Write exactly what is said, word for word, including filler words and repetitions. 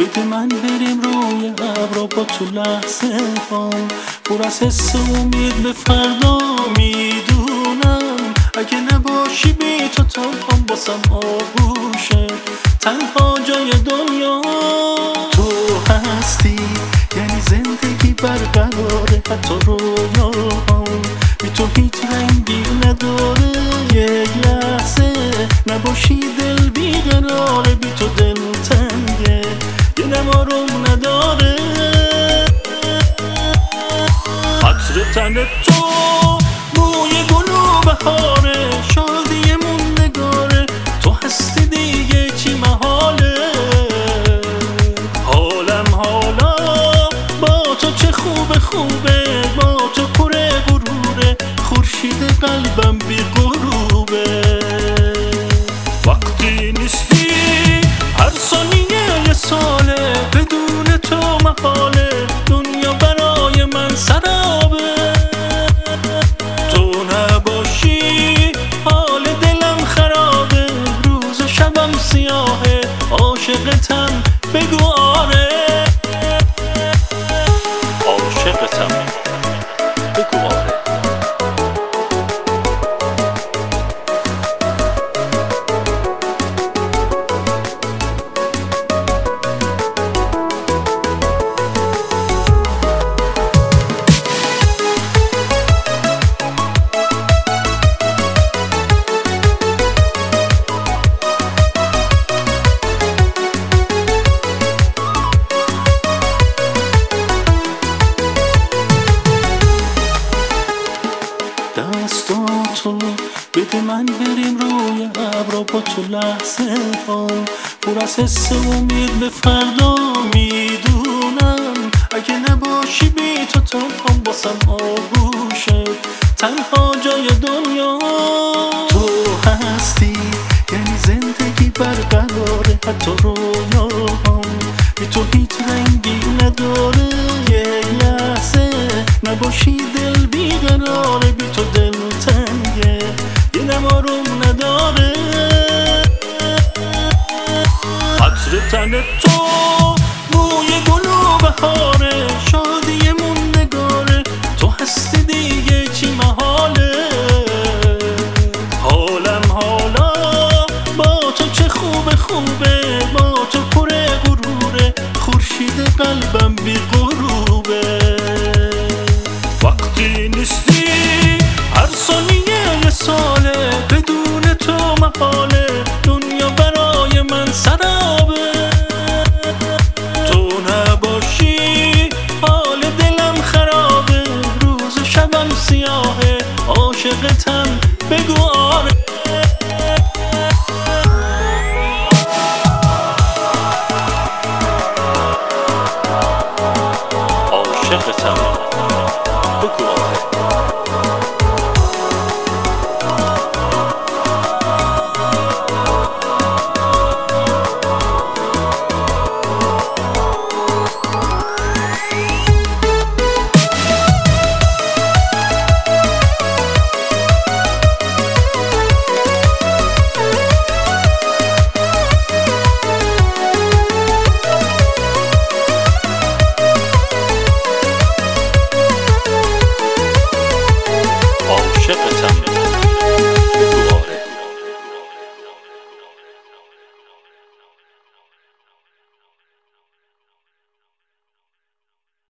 بده من بریم روی ابرا با تو لحظه ها، پر از حس امید به فردا. میدونم اگه نباشی بی تو تنهام باسم آغوشه، تنها جای دنیا تو هستی، یعنی زندگی برقراره حتی رویاهام، بی تو هیچ رنگی نداره. یک لحظه نباشی دل بیقراره، بی تو دل تنگه یه نمارم نداره. عطر تن تو بوی گل و بهاره، شادی موندگاره، تو هستی دیگه چی محاله. حالم حالا با تو چه خوبه خوبه، با تو پر غروره، خورشید قلبم بی غروبه. وقتی نیستی هر ثانیه یه ساله، بدون تو محاله، دنیا برای من سرابه. تو نباشی حال دلم خرابه، روز شبم سیاهه، عاشقتم بگو آره. عاشقتم بگو آره. دستاتو بده من بریم روی ابرا با تو لحظه ها، پر از حس امید به فردا. میدونم اگه نباشی بی تو تنهام باسم آغوشه، تنها جای دنیا تو هستی، یعنی زندگی برقراره حتی رویاهام، بی تو هیچ رنگی نداره. یک لحظه نباشی دل بیقراره، بی تو دل تنگه یه نمارم نداره. عطر تن تو بوی گل و بهاره، شادی موندگاره، تو هستی دیگه چی محاله. حالم حالا با تو چه خوبه خوبه، با تو پر غروره، خورشید قلبم بی غروبه. وقتی نیستی هر ثانیه یه ساله، بدون تو محاله، دنیا برای من سرابه. تو نباشی حال دلم خرابه، روز شبم سیاهه، عاشقتم بگو آره. عاشقتم بگو آره.